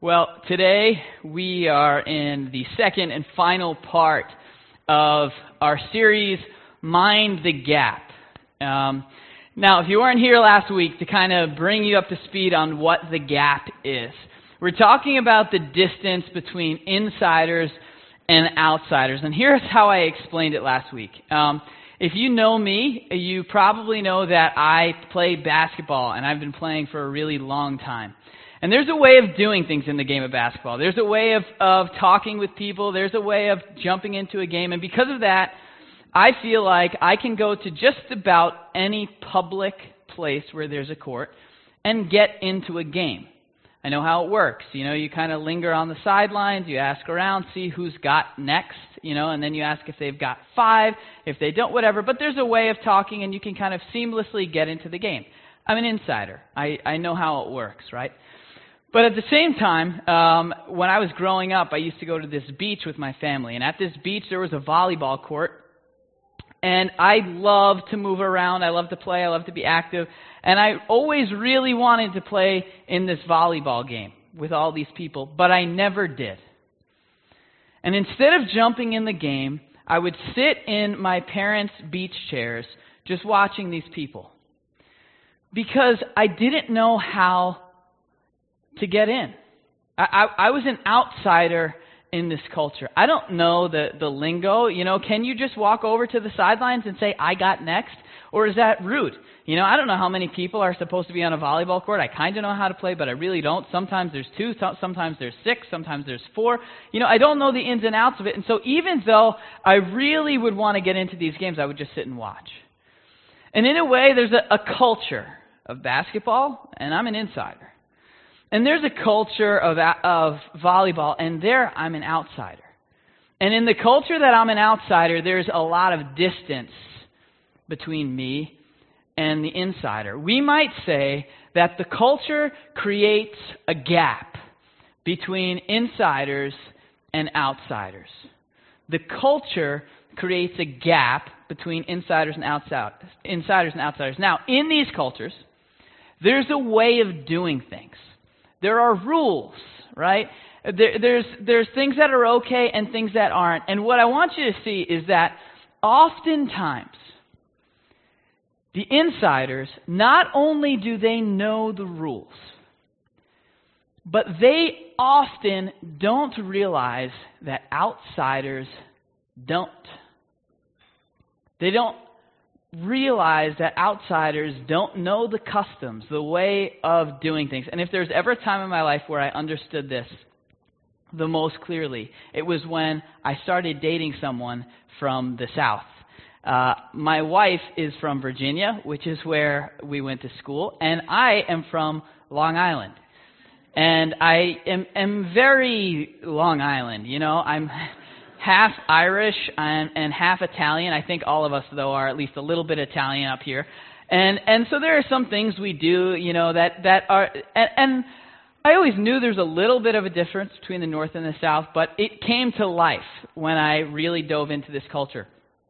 Well, today we are in the second and final part of our series, Mind the Gap. Now, if you weren't here last week, to kind of bring you up to speed on what the gap is, we're talking about the distance between insiders and outsiders. And here's how I explained it last week. If you know me, you probably know that I play basketball, and I've been playing for a really long time. And there's a way of doing things in the game of basketball. There's a way of talking with people. There's a way of jumping into a game. And because of that, I feel like I can go to just about any public place where there's a court and get into a game. I know how it works. You know, you kind of linger on the sidelines, you ask around, see who's got next, and then you ask if they've got five, if they don't, whatever. But there's a way of talking, and you can kind of seamlessly get into the game. I'm an insider. I know how it works, right? But at the same time, when I was growing up, I used to go to this beach with my family. And at this beach, there was a volleyball court. And I love to move around. I love to play. I love to be active. And I always really wanted to play in this volleyball game with all these people. But I never did. And instead of jumping in the game, I would sit in my parents' beach chairs just watching these people. Because I didn't know how to get in. I was an outsider in this culture. I don't know the lingo. Can you just walk over to the sidelines and say, I got next? Or is that rude? I don't know how many people are supposed to be on a volleyball court. I kind of know how to play, but I really don't. Sometimes there's 2, sometimes there's 6, sometimes there's 4. I don't know the ins and outs of it. And so even though I really would want to get into these games, I would just sit and watch. And in a way, there's a culture of basketball, and I'm an insider. And there's a culture of volleyball, and there I'm an outsider. And in the culture that I'm an outsider, there's a lot of distance between me and the insider. We might say that the culture creates a gap between insiders and outsiders. The culture creates a gap between insiders and outsiders. Now, in these cultures, there's a way of doing things. There are rules, right? There's things that are okay and things that aren't. And what I want you to see is that oftentimes the insiders, not only do they know the rules, but they often don't realize that outsiders don't. They don't realize that outsiders don't know the customs, the way of doing things. And if there's ever a time in my life where I understood this the most clearly, it was when I started dating someone from the South. My wife is from Virginia, which is where we went to school, and I am from Long Island. And I am very Long Island, I'm half Irish and half Italian. I think all of us, though, are at least a little bit Italian up here. And so there are some things we do, that are... And I always knew there's a little bit of a difference between the North and the South, but it came to life when I really dove into this culture.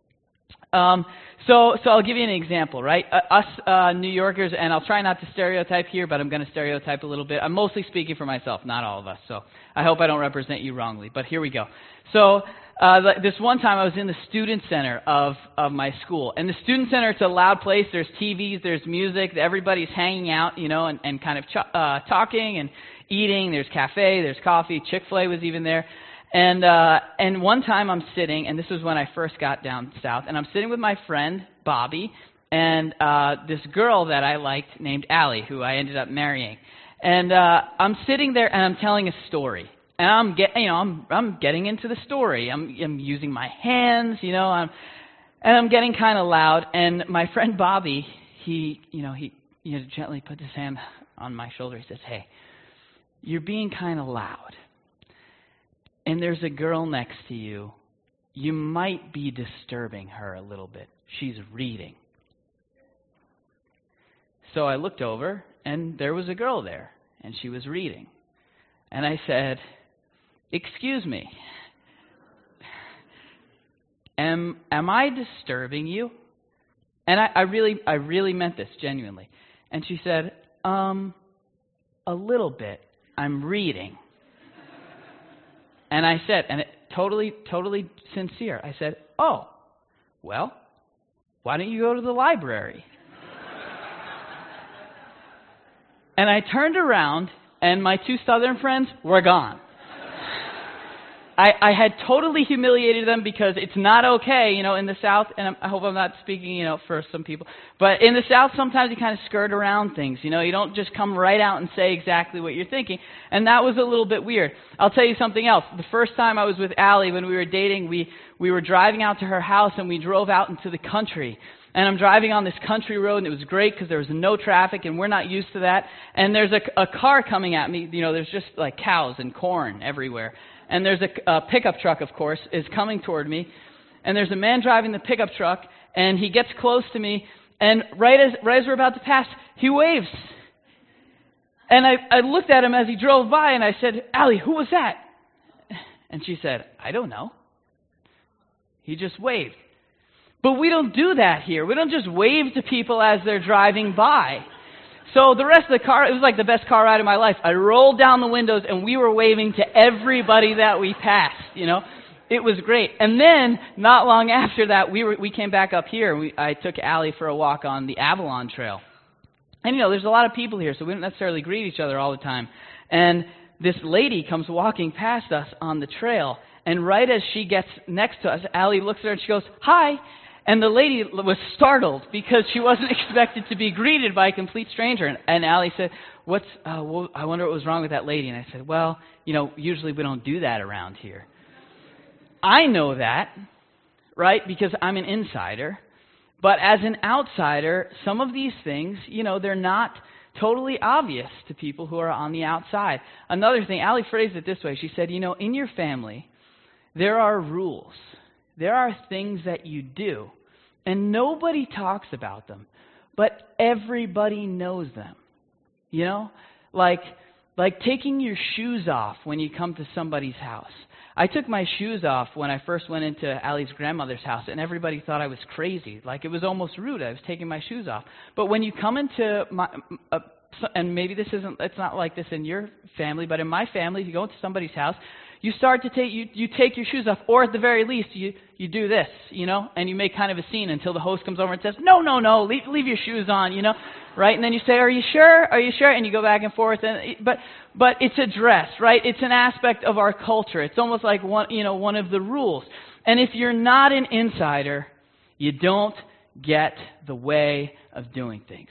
So I'll give you an example, right? Us New Yorkers, and I'll try not to stereotype here, but I'm going to stereotype a little bit. I'm mostly speaking for myself, not all of us, so I hope I don't represent you wrongly, but here we go. So this one time I was in the student center of my school, and the student center, it's a loud place. There's TVs, there's music, everybody's hanging out, and kind of talking and eating. There's cafe, there's coffee. Chick-fil-A was even there. And one time I'm sitting, and this was when I first got down south, and I'm sitting with my friend, Bobby, and this girl that I liked named Allie, who I ended up marrying. And I'm sitting there, and I'm telling a story. And I'm getting into the story. I'm using my hands, and I'm getting kind of loud. And my friend Bobby, he gently put his hand on my shoulder. He says, "Hey, you're being kind of loud. And there's a girl next to you. You might be disturbing her a little bit. She's reading." So I looked over, and there was a girl there, and she was reading. And I said, "Excuse me, am I disturbing you?" And I really meant this genuinely. And she said, "A little bit. I'm reading." And I said, and it totally sincere, I said, oh, well, why don't you go to the library? And I turned around, and my two Southern friends were gone. I had totally humiliated them because it's not okay, in the South, and I hope I'm not speaking, for some people, but in the South, sometimes you kind of skirt around things, you don't just come right out and say exactly what you're thinking, and that was a little bit weird. I'll tell you something else. The first time I was with Allie, when we were dating, we were driving out to her house, and we drove out into the country. And I'm driving on this country road, and it was great because there was no traffic, and we're not used to that. And there's a car coming at me. There's just like cows and corn everywhere. And there's a pickup truck, of course, is coming toward me. And there's a man driving the pickup truck, and he gets close to me. And right as we're about to pass, he waves. And I looked at him as he drove by, and I said, Allie, who was that? And she said, I don't know. He just waved. But we don't do that here. We don't just wave to people as they're driving by. So the rest of the car, it was like the best car ride of my life. I rolled down the windows, and we were waving to everybody that we passed, It was great. And then, not long after that, we came back up here. I took Allie for a walk on the Avalon Trail. And, there's a lot of people here, so we don't necessarily greet each other all the time. And this lady comes walking past us on the trail, and right as she gets next to us, Allie looks at her and she goes, hi. And the lady was startled because she wasn't expected to be greeted by a complete stranger. And Allie said, I wonder what was wrong with that lady. And I said, well, usually we don't do that around here. I know that, right, because I'm an insider. But as an outsider, some of these things, they're not totally obvious to people who are on the outside. Another thing, Allie phrased it this way. She said, in your family, there are rules. There are things that you do, and nobody talks about them, but everybody knows them. Like taking your shoes off when you come to somebody's house. I took my shoes off when I first went into Allie's grandmother's house, and everybody thought I was crazy. Like, it was almost rude. I was taking my shoes off. But when you come into and maybe it's not like this in your family, but in my family, if you go into somebody's house, you start to take your shoes off, or at the very least, you do this, and you make kind of a scene until the host comes over and says, no, leave your shoes on, right? And then you say, are you sure? And you go back and forth, but it's addressed, right? It's an aspect of our culture. It's almost like one of the rules. And if you're not an insider, you don't get the way of doing things.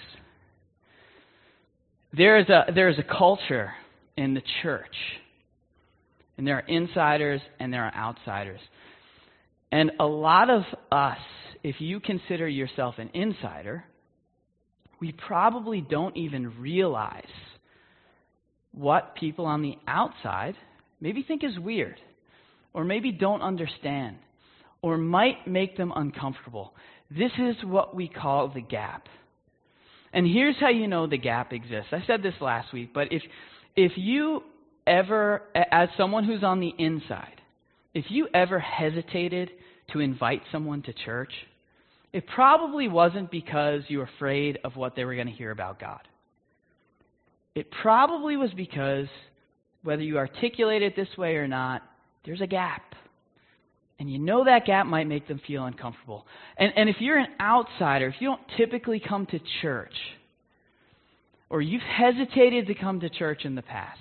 There is a culture in the church. And there are insiders and there are outsiders. And a lot of us, if you consider yourself an insider, we probably don't even realize what people on the outside maybe think is weird, or maybe don't understand, or might make them uncomfortable. This is what we call the gap. And here's how you know the gap exists. I said this last week, but if you ever, as someone who's on the inside, if you ever hesitated to invite someone to church, it probably wasn't because you were afraid of what they were going to hear about God. It probably was because, whether you articulate it this way or not, there's a gap. And you know that gap might make them feel uncomfortable. And if you're an outsider, if you don't typically come to church, or you've hesitated to come to church in the past,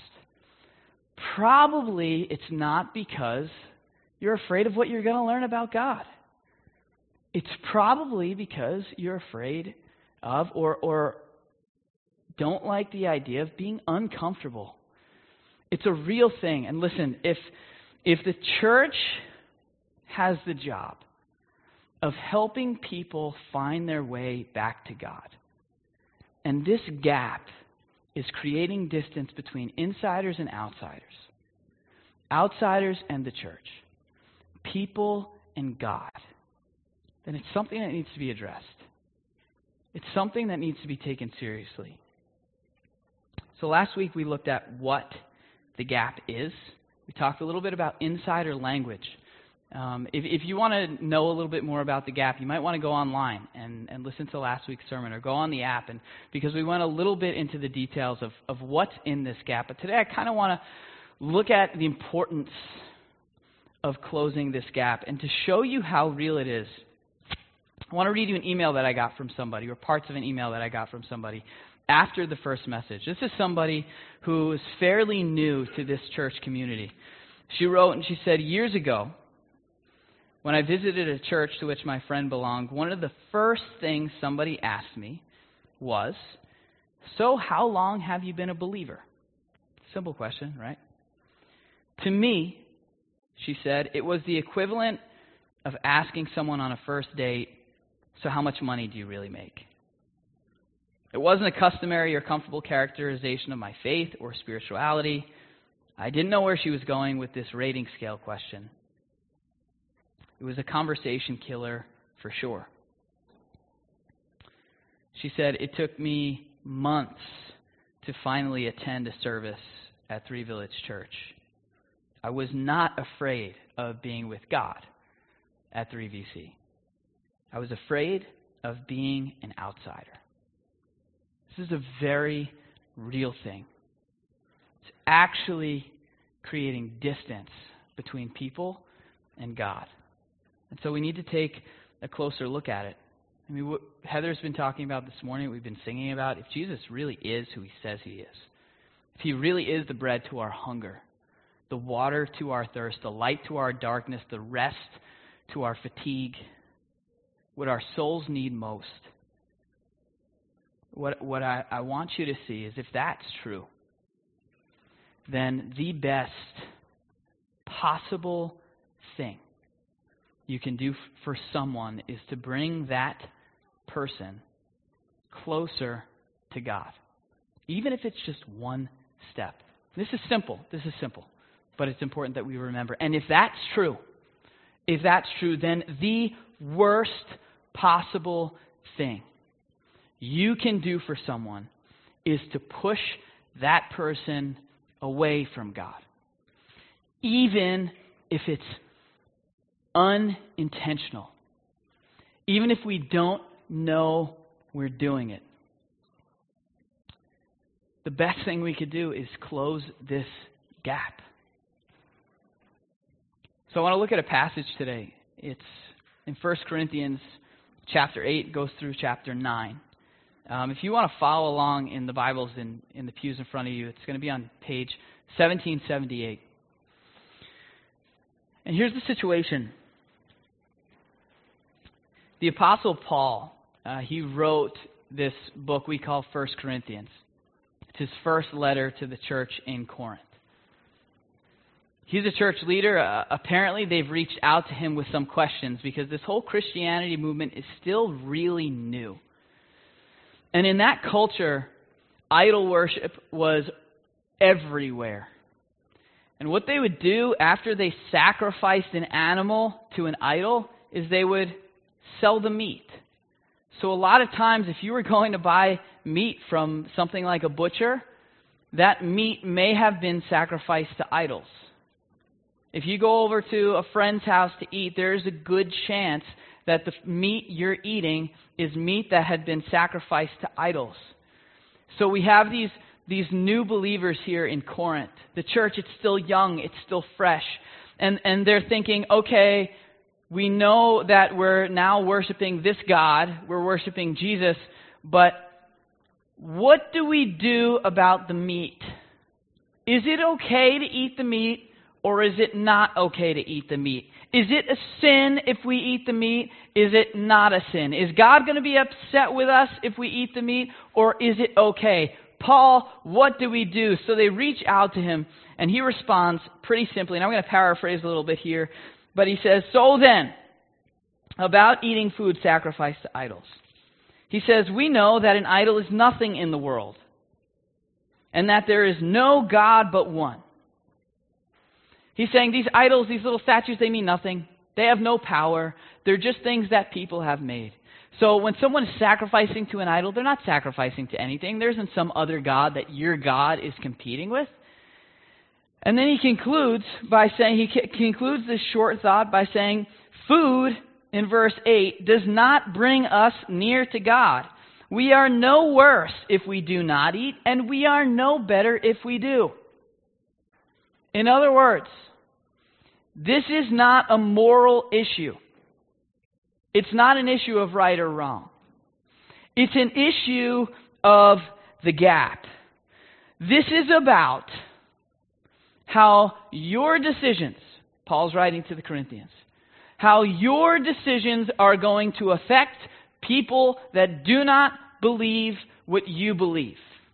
probably it's not because you're afraid of what you're going to learn about God. It's probably because you're afraid of or don't like the idea of being uncomfortable. It's a real thing. And listen, if the church has the job of helping people find their way back to God, and this gap is creating distance between insiders and outsiders and the church, people and God, then it's something that needs to be addressed. It's something that needs to be taken seriously. So last week we looked at what the gap is. We talked a little bit about insider language. If you want to know a little bit more about the gap, you might want to go online and listen to last week's sermon, or go on the app, and because we went a little bit into the details of what's in this gap. But today I kind of want to look at the importance of closing this gap. And to show you how real it is, I want to read you an email that I got from somebody, or parts of an email that I got from somebody after the first message. This is somebody who is fairly new to this church community. She wrote and she said, "Years ago, when I visited a church to which my friend belonged, one of the first things somebody asked me was, 'So how long have you been a believer?'" Simple question, right? To me, she said, it was the equivalent of asking someone on a first date, "So how much money do you really make?" It wasn't a customary or comfortable characterization of my faith or spirituality. I didn't know where she was going with this rating scale question. It was a conversation killer for sure. She said, "It took me months to finally attend a service at Three Village Church. I was not afraid of being with God at 3VC. I was afraid of being an outsider." This is a very real thing. It's actually creating distance between people and God. And so we need to take a closer look at it. I mean, what Heather's been talking about this morning, we've been singing about, if Jesus really is who he says he is, if he really is the bread to our hunger, the water to our thirst, the light to our darkness, the rest to our fatigue, what our souls need most, what I want you to see is if that's true, then the best possible thing you can do for someone is to bring that person closer to God, even if it's just one step. This is simple, but it's important that we remember. And if that's true, then the worst possible thing you can do for someone is to push that person away from God, even if it's unintentional, even if we don't know we're doing it. The best thing we could do is close this gap. So I want to look at a passage today. It's in 1 Corinthians chapter 8, goes through chapter 9. If you want to follow along in the Bibles in the pews in front of you, it's going to be on page 1778. And here's the situation. The Apostle Paul, he wrote this book we call 1 Corinthians. It's his first letter to the church in Corinth. He's a church leader. Apparently, they've reached out to him with some questions because this whole Christianity movement is still really new. And in that culture, idol worship was everywhere. And what they would do after they sacrificed an animal to an idol is they would sell the meat. So a lot of times, if you were going to buy meat from something like a butcher, that meat may have been sacrificed to idols. If you go over to a friend's house to eat, there's a good chance that the meat you're eating is meat that had been sacrificed to idols. So we have these new believers here in Corinth. The church, it's still young, it's still fresh. And they're thinking, okay, we know that we're now worshiping this God, we're worshiping Jesus, but what do we do about the meat? Is it okay to eat the meat? Or is it not okay to eat the meat? Is it a sin if we eat the meat? Is it not a sin? Is God going to be upset with us if we eat the meat? Or is it okay? Paul, what do we do? So they reach out to him, and he responds pretty simply. And I'm going to paraphrase a little bit here. But he says, "So then, about eating food sacrificed to idols. He says, we know that an idol is nothing in the world, and that there is no God but one. He's saying these idols, these little statues, they mean nothing. They have no power. They're just things that people have made. So when someone is sacrificing to an idol, they're not sacrificing to anything. There isn't some other God that your God is competing with." And then he concludes this short thought by saying, food, in verse 8, does not bring us near to God. We are no worse if we do not eat, and we are no better if we do. In other words, This is not a moral issue. It's not an issue of right or wrong. It's an issue of the gap. This is about how your decisions, Paul's writing to the Corinthians, how your decisions are going to affect people that do not believe what you believe.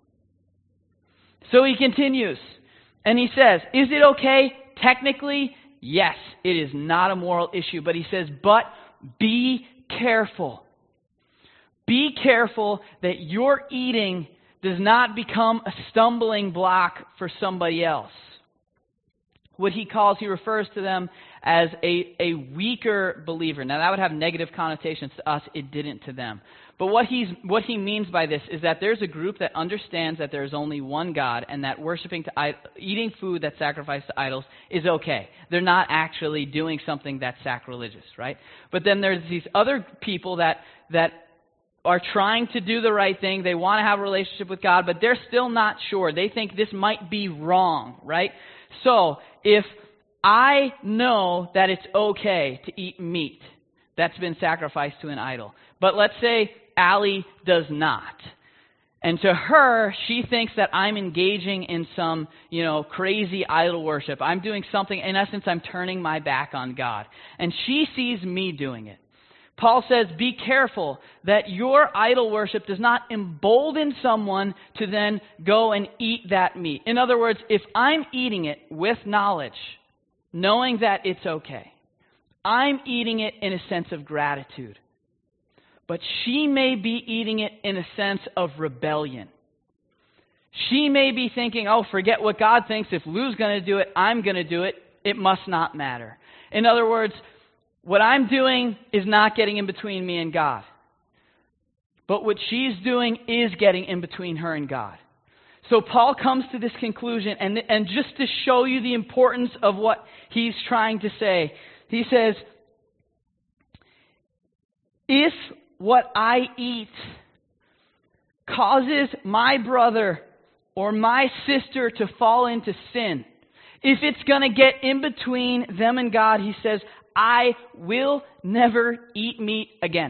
So he continues, and he says, is it okay? Technically, yes, it is not a moral issue. But he says, but be careful. Be careful that your eating does not become a stumbling block for somebody else. What he refers to them as a weaker believer. Now that would have negative connotations to us. It didn't to them. But what he means by this is that there's a group that understands that there's only one God and that eating food that's sacrificed to idols is okay. They're not actually doing something that's sacrilegious, right? But then there's these other people that are trying to do the right thing. They want to have a relationship with God, but they're still not sure. They think this might be wrong, right? So if I know that it's okay to eat meat that's been sacrificed to an idol, but let's say Allie does not. And to her, she thinks that I'm engaging in some, crazy idol worship. I'm doing something, in essence, I'm turning my back on God. And she sees me doing it. Paul says, be careful that your idol worship does not embolden someone to then go and eat that meat. In other words, if I'm eating it with knowledge, knowing that it's okay, I'm eating it in a sense of gratitude. But she may be eating it in a sense of rebellion. She may be thinking, forget what God thinks. If Lou's going to do it, I'm going to do it. It must not matter. In other words, what I'm doing is not getting in between me and God. But what she's doing is getting in between her and God. So Paul comes to this conclusion, and just to show you the importance of what he's trying to say, he says, if what I eat causes my brother or my sister to fall into sin, if it's going to get in between them and God, he says, I will never eat meat again,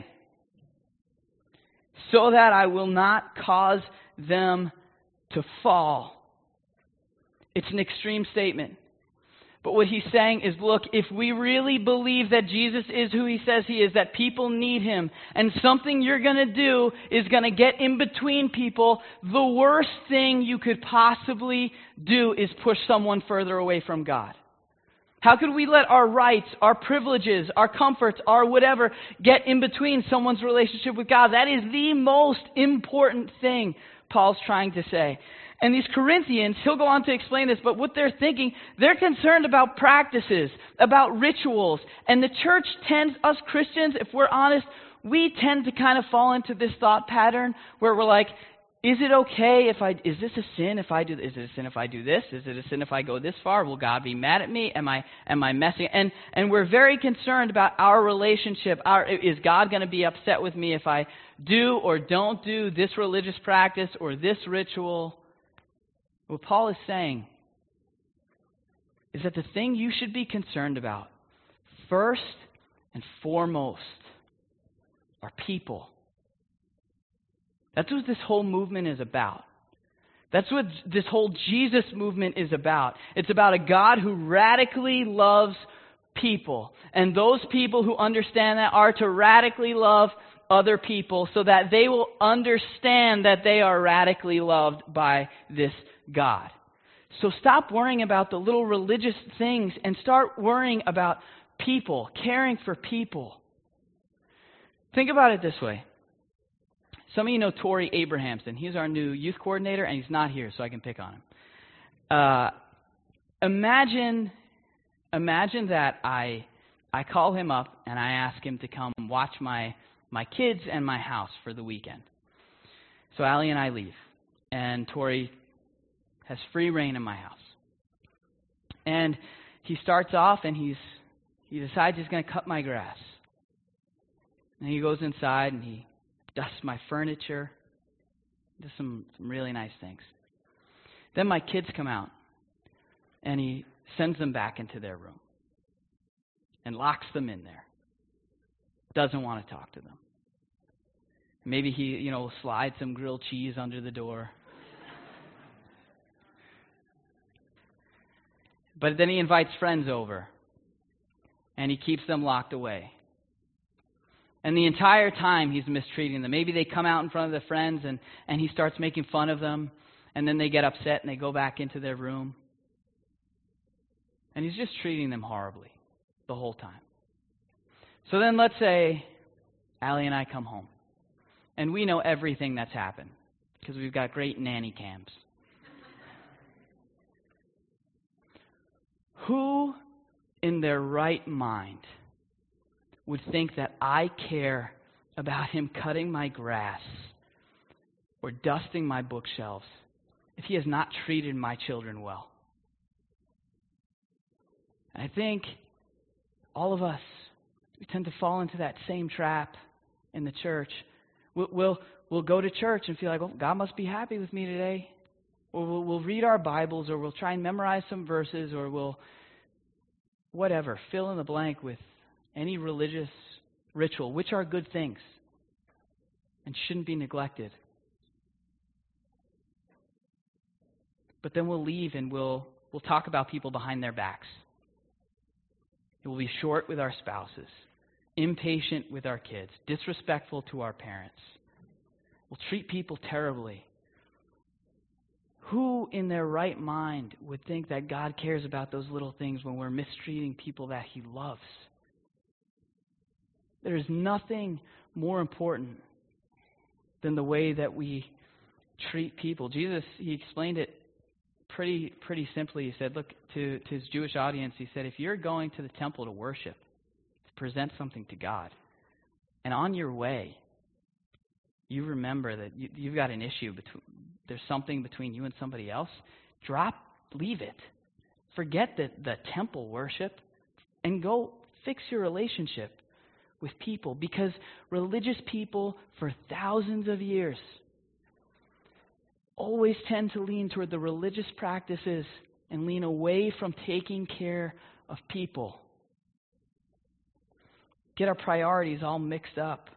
so that I will not cause them to fall. It's an extreme statement. But what he's saying is, look, if we really believe that Jesus is who he says he is, that people need him, and something you're going to do is going to get in between people, the worst thing you could possibly do is push someone further away from God. How could we let our rights, our privileges, our comforts, our whatever get in between someone's relationship with God? That is the most important thing Paul's trying to say. And these Corinthians, he'll go on to explain this, but what they're thinking, they're concerned about practices, about rituals. And the church tends, us Christians, if we're honest, we tend to kind of fall into this thought pattern where we're like, is it okay is this a sin if I do this? Is it a sin if I do this? Is it a sin if I go this far? Will God be mad at me? Am I messing? And we're very concerned about our relationship. Is God going to be upset with me if I do or don't do this religious practice or this ritual? What Paul is saying is that the thing you should be concerned about, first and foremost, are people. That's what this whole movement is about. That's what this whole Jesus movement is about. It's about a God who radically loves people. And those people who understand that are to radically love other people so that they will understand that they are radically loved by this God. So stop worrying about the little religious things and start worrying about people, caring for people. Think about it this way. Some of you know Tori Abrahamson. He's our new youth coordinator, and he's not here, so I can pick on him. Imagine that I call him up and I ask him to come watch my kids and my house for the weekend. So Allie and I leave, and Tori has free reign in my house. And he starts off, and he decides he's going to cut my grass. And he goes inside, and he dusts my furniture, does some really nice things. Then my kids come out, and he sends them back into their room. and locks them in there. Doesn't want to talk to them. Maybe he, will slide some grilled cheese under the door. But then he invites friends over, and he keeps them locked away. And the entire time he's mistreating them. Maybe they come out in front of their friends, and he starts making fun of them, and then they get upset and they go back into their room. And he's just treating them horribly the whole time. So then let's say Allie and I come home, and we know everything that's happened because we've got great nanny cams. Who in their right mind would think that I care about him cutting my grass or dusting my bookshelves if he has not treated my children well? And I think all of us, we tend to fall into that same trap in the church. We'll go to church and feel like, oh, God must be happy with me today. Or we'll read our Bibles, or we'll try and memorize some verses, or we'll, whatever, fill in the blank with any religious ritual, which are good things and shouldn't be neglected. But then we'll leave and we'll talk about people behind their backs. It will be short with our spouses, impatient with our kids, disrespectful to our parents. We'll treat people terribly. Who in their right mind would think that God cares about those little things when we're mistreating people that He loves? There is nothing more important than the way that we treat people. Jesus, He explained it pretty simply. He said, look, to His Jewish audience, He said, if you're going to the temple to worship, to present something to God, and on your way, you remember that you've got an issue, there's something between you and somebody else, leave it. Forget the temple worship and go fix your relationship with people, because religious people for thousands of years always tend to lean toward the religious practices and lean away from taking care of people. Get our priorities all mixed up.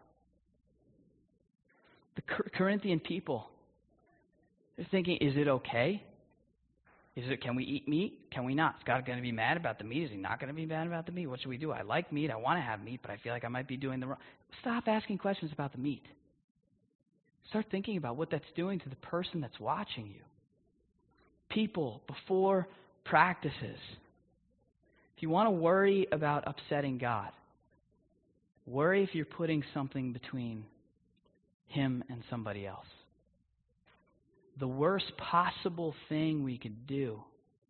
The Corinthian people, they're thinking, is it okay? Can we eat meat? Can we not? Is God going to be mad about the meat? Is He not going to be mad about the meat? What should we do? I like meat. I want to have meat, but I feel like I might be doing the wrong. Stop asking questions about the meat. Start thinking about what that's doing to the person that's watching you. People before practices. If you want to worry about upsetting God, worry if you're putting something between Him and somebody else. The worst possible thing we could do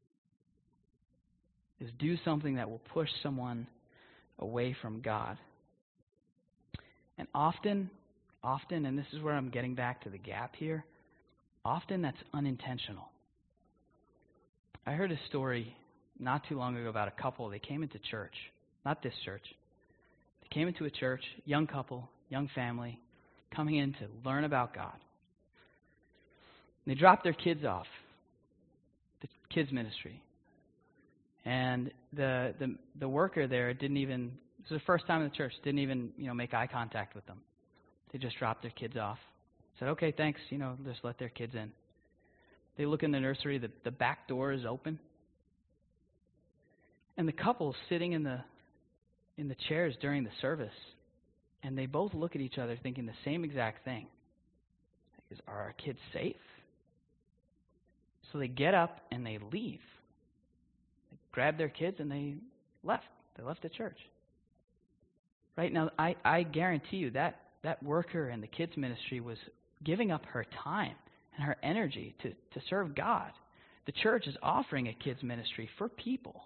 is do something that will push someone away from God. And often, and this is where I'm getting back to the gap here, often that's unintentional. I heard a story not too long ago about a couple. They came into church, not this church. They came into a church, young couple, young family, coming in to learn about God. They dropped their kids off, the kids ministry. And the worker there this was the first time in the church, didn't even, make eye contact with them. They just dropped their kids off. Said, okay, thanks, just let their kids in. They look in the nursery, the back door is open. And the couple's sitting in the chairs during the service. And they both look at each other thinking the same exact thing. Are our kids safe? So they get up and they leave. They grab their kids and they left. They left the church. Right now, I guarantee you that worker in the kids ministry was giving up her time and her energy to serve God. The church is offering a kids ministry for people.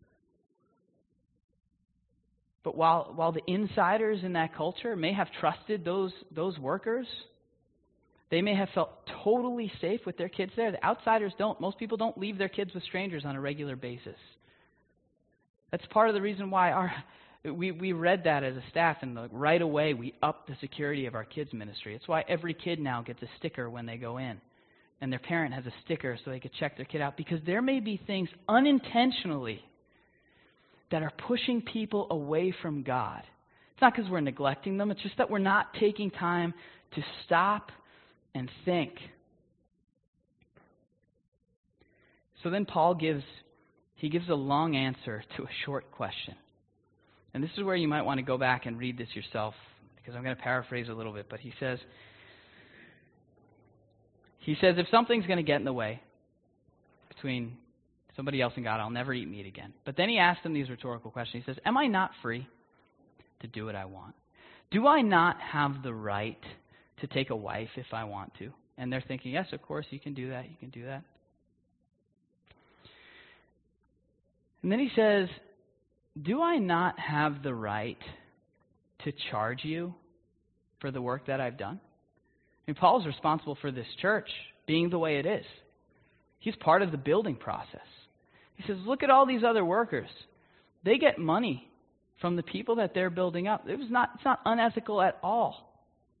But while the insiders in that culture may have trusted those workers, they may have felt totally safe with their kids there. The outsiders don't. Most people don't leave their kids with strangers on a regular basis. That's part of the reason why we read that as a staff, and right away we upped the security of our kids ministry. It's why every kid now gets a sticker when they go in, and their parent has a sticker so they could check their kid out, because there may be things unintentionally that are pushing people away from God. It's not because we're neglecting them. It's just that we're not taking time to stop and think. So then Paul gives a long answer to a short question. And this is where you might want to go back and read this yourself, because I'm going to paraphrase a little bit. But he says, if something's going to get in the way between somebody else and God, I'll never eat meat again. But then he asked them these rhetorical questions. He says, am I not free to do what I want? Do I not have the right to take a wife if I want to? And they're thinking, yes, of course, you can do that. You can do that. And then he says, do I not have the right to charge you for the work that I've done? I mean, Paul's responsible for this church being the way it is. He's part of the building process. He says, look at all these other workers. They get money from the people that they're building up. It's not unethical at all.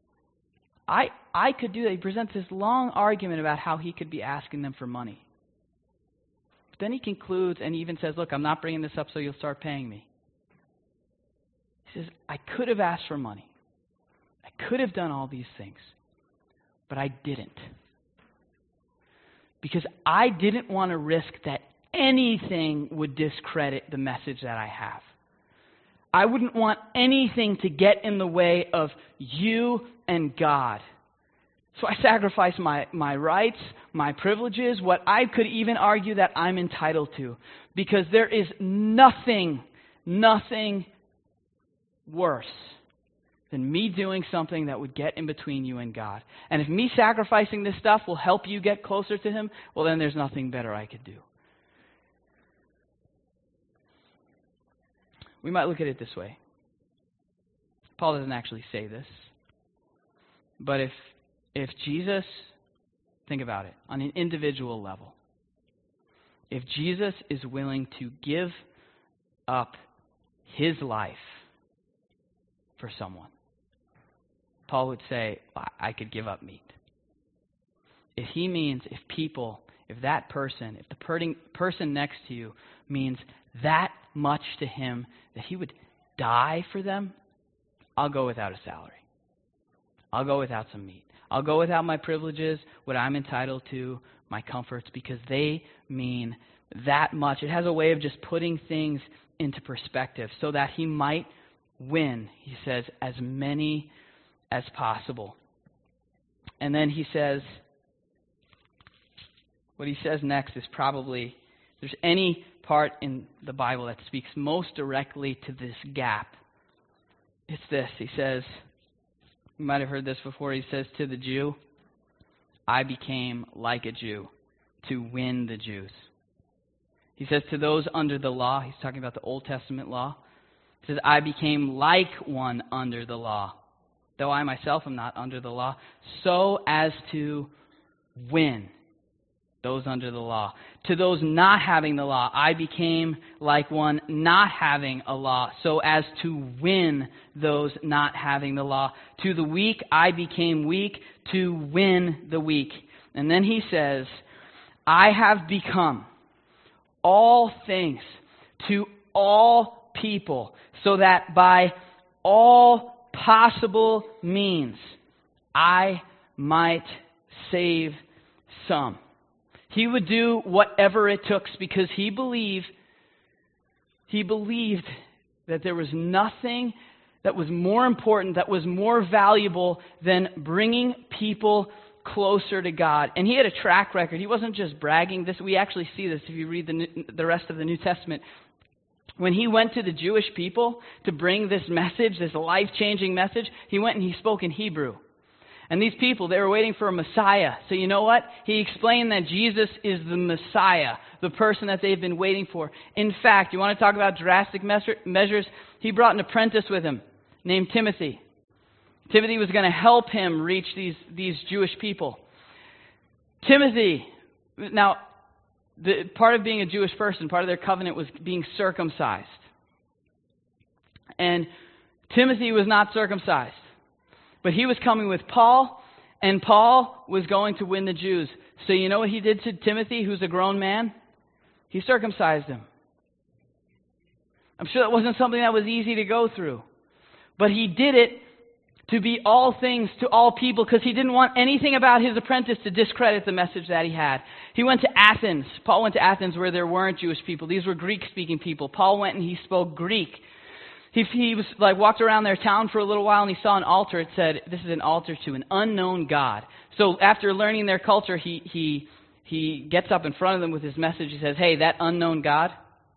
I could do that. He presents this long argument about how he could be asking them for money. But then he concludes and he even says, look, I'm not bringing this up so you'll start paying me. He says, I could have asked for money. I could have done all these things, but I didn't. Because I didn't want to risk that anything would discredit the message that I have. I wouldn't want anything to get in the way of you and God. So I sacrificed my rights, my privileges, what I could even argue that I'm entitled to. Because there is nothing worse than me doing something that would get in between you and God. And if me sacrificing this stuff will help you get closer to Him, well, then there's nothing better I could do. We might look at it this way. Paul doesn't actually say this. But if Jesus, think about it, on an individual level, if Jesus is willing to give up His life for someone, Paul would say, I could give up meat. If he means, if that person, if the person next to you means that much to him that he would die for them, I'll go without a salary. I'll go without some meat. I'll go without my privileges, what I'm entitled to, my comforts, because they mean that much. It has a way of just putting things into perspective so that he might win, he says, as many as possible. And then he says, what he says next is probably, if there's any part in the Bible that speaks most directly to this gap, it's this. He says, you might have heard this before, he says to the Jew, I became like a Jew to win the Jews. He says to those under the law, he's talking about the Old Testament law, he says, I became like one under the law, though I myself am not under the law, so as to win those under the law. To those not having the law, I became like one not having a law, so as to win those not having the law. To the weak, I became weak to win the weak. And then he says, I have become all things to all people, so that by all possible means I might save some. He would do whatever it took because he believed that there was nothing that was more important, that was more valuable than bringing people closer to God. And he had a track record. He wasn't just bragging. We actually see this if you read the rest of the New Testament. When he went to the Jewish people to bring this message, this life-changing message, he went and he spoke in Hebrew. And these people, they were waiting for a Messiah. So you know what? He explained that Jesus is the Messiah, the person that they've been waiting for. In fact, you want to talk about drastic measures? He brought an apprentice with him named Timothy. Timothy was going to help him reach these Jewish people. Timothy, now, part of being a Jewish person, part of their covenant was being circumcised. And Timothy was not circumcised. But he was coming with Paul, and Paul was going to win the Jews. So you know what he did to Timothy, who's a grown man? He circumcised him. I'm sure that wasn't something that was easy to go through. But he did it to be all things to all people because he didn't want anything about his apprentice to discredit the message that he had. He went to Athens. Paul went to Athens where there weren't Jewish people. These were Greek-speaking people. Paul went and he spoke Greek. He was walked around their town for a little while and he saw an altar. It said, this is an altar to an unknown God. So after learning their culture, he gets up in front of them with his message. He says, hey, that unknown God,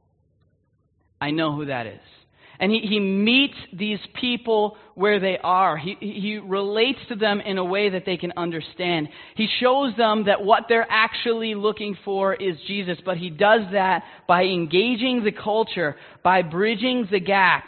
I know who that is. And he meets these people where they are. He relates to them in a way that they can understand. He shows them that what they're actually looking for is Jesus. But he does that by engaging the culture, by bridging the gap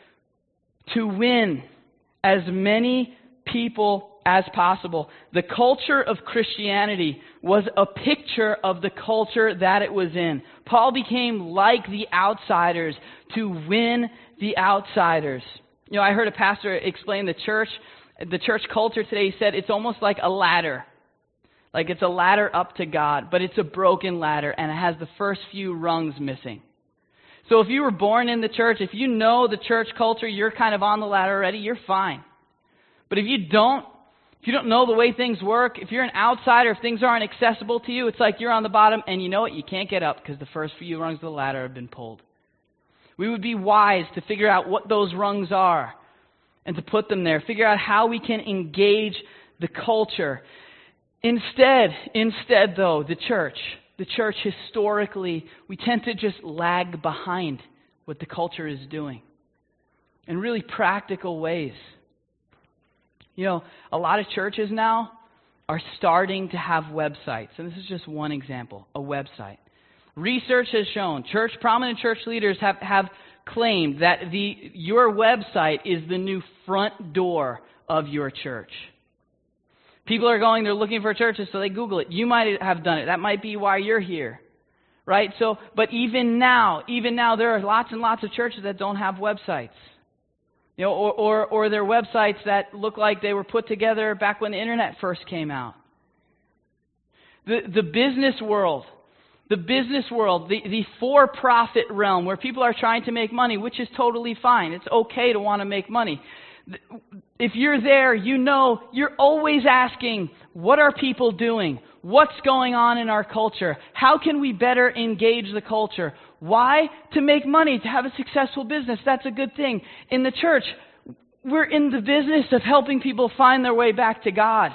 to win as many people as possible. The culture of Christianity was a picture of the culture that it was in. Paul became like the outsiders to win the outsiders. You know, I heard a pastor explain the church culture today. He said it's almost like a ladder. Like it's a ladder up to God, but it's a broken ladder and it has the first few rungs missing. So if you were born in the church, if you know the church culture, you're kind of on the ladder already, you're fine. But if you don't know the way things work, if you're an outsider, if things aren't accessible to you, it's like you're on the bottom and you know what? You can't get up because the first few rungs of the ladder have been pulled. We would be wise to figure out what those rungs are and to put them there. Figure out how we can engage the culture. Instead though, the church historically, we tend to just lag behind what the culture is doing in really practical ways. You know, a lot of churches now are starting to have websites. And this is just one example, a website. Research has shown, prominent church leaders have claimed that your website is the new front door of your church. People are they're looking for churches, so they Google it. You might have done it. That might be why you're here. Right? But even now, there are lots and lots of churches that don't have websites. You know, or they're websites that look like they were put together back when the internet first came out. The business world, the for-profit realm where people are trying to make money, which is totally fine. It's okay to want to make money. If you're there, you know you're always asking, what are people doing? What's going on in our culture? How can we better engage the culture? Why? To make money, to have a successful business. That's a good thing. In the church, we're in the business of helping people find their way back to God.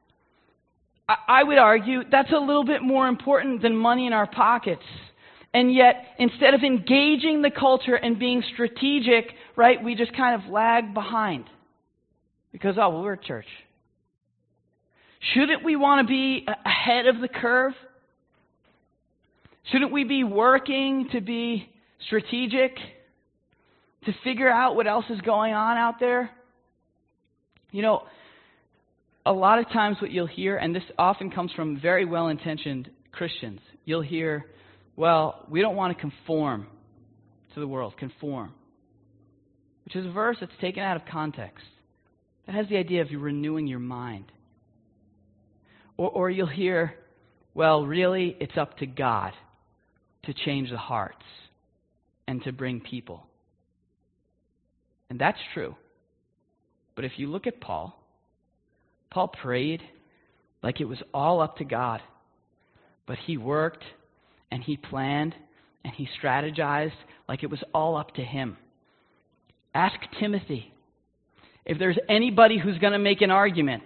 I would argue that's a little bit more important than money in our pockets. And yet, instead of engaging the culture and being strategic, right, we just kind of lag behind. Because, we're a church. Shouldn't we want to be ahead of the curve? Shouldn't we be working to be strategic? To figure out what else is going on out there? You know, a lot of times what you'll hear, and this often comes from very well-intentioned Christians, you'll hear, well, we don't want to conform to the world, conform. Which is a verse that's taken out of context. That has the idea of you renewing your mind. Or you'll hear, well, really, it's up to God to change the hearts and to bring people. And that's true. But if you look at Paul prayed like it was all up to God. But he worked and he planned and he strategized like it was all up to him. Ask Timothy if there's anybody who's going to make an argument.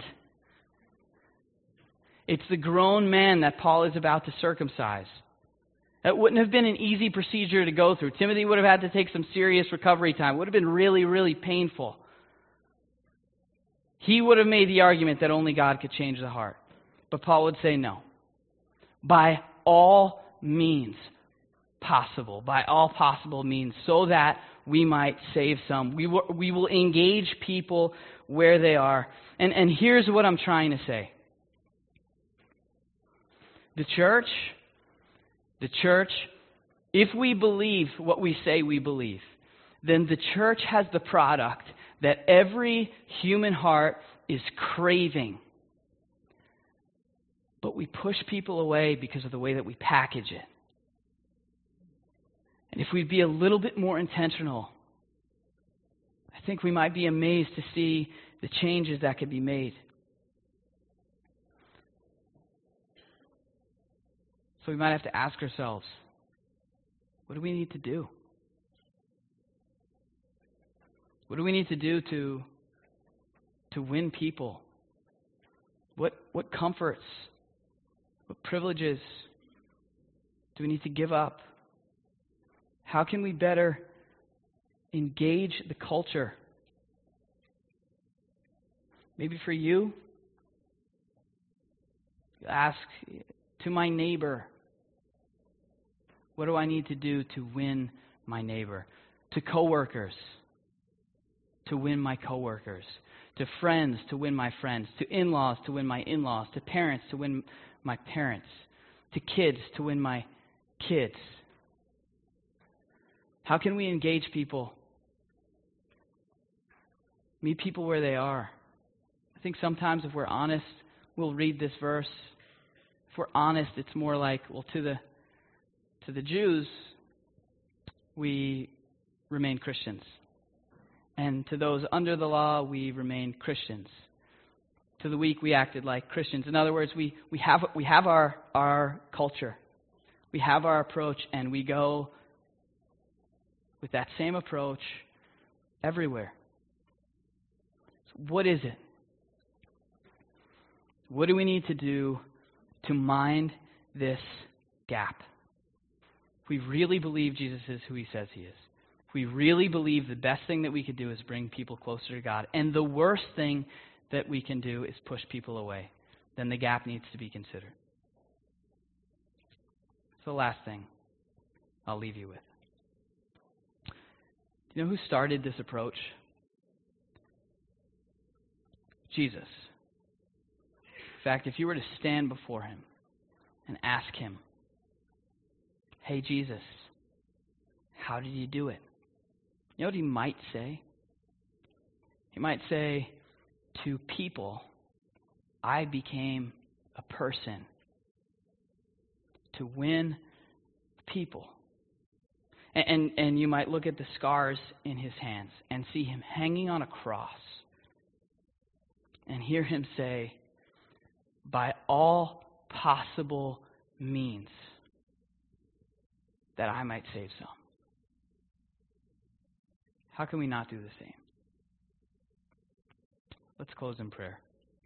It's the grown man that Paul is about to circumcise. That wouldn't have been an easy procedure to go through. Timothy would have had to take some serious recovery time. It would have been really, really painful. He would have made the argument that only God could change the heart. But Paul would say no. By all means possible. By all possible means. So that we might save some. We will engage people where they are. And here's what I'm trying to say. The church, if we believe what we say we believe, then the church has the product that every human heart is craving. But we push people away because of the way that we package it. And if we'd be a little bit more intentional, I think we might be amazed to see the changes that could be made. So we might have to ask ourselves, what do we need to do? What do we need to do to win people? What comforts, what privileges do we need to give up? How can we better engage the culture? Maybe for you, ask to my neighbor, what do I need to do to win my neighbor? To coworkers, to win my coworkers. To friends, to win my friends. To in-laws, to win my in-laws. To parents, to win my parents. To kids, to win my kids. How can we engage people? Meet people where they are. I think sometimes if we're honest, we'll read this verse. If we're honest, it's more like, well, to the Jews, we remain Christians. And to those under the law, we remain Christians. To the weak, we acted like Christians. In other words, we have our culture. We have our approach, and we go with that same approach everywhere. So what is it? What do we need to do to mind this gap? If we really believe Jesus is who he says he is, if we really believe the best thing that we could do is bring people closer to God, and the worst thing that we can do is push people away, then the gap needs to be considered. So the last thing I'll leave you with. Do you know who started this approach? Jesus. In fact, if you were to stand before him and ask him, hey, Jesus, how did you do it? You know what he might say? He might say, to people, I became a person to win people. And you might look at the scars in his hands and see him hanging on a cross and hear him say, by all possible means, that I might save some. How can we not do the same? Let's close in prayer.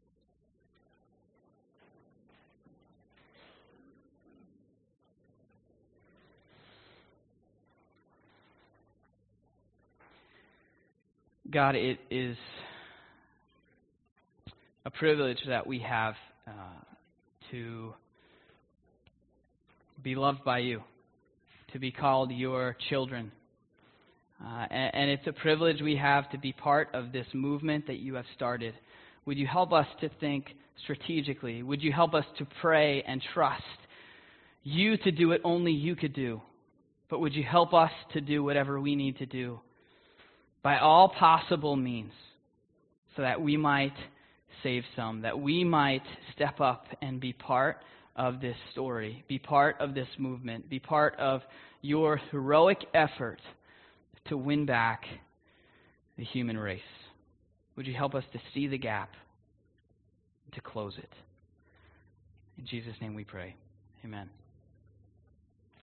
God, it is a privilege that we have to be loved by you, to be called your children. And it's a privilege we have to be part of this movement that you have started. Would you help us to think strategically? Would you help us to pray and trust you to do what only you could do? But would you help us to do whatever we need to do by all possible means so that we might save some, that we might step up and be part of this story, be part of this movement, be part of your heroic effort to win back the human race. Would you help us to see the gap and to close it? In Jesus' name we pray. Amen.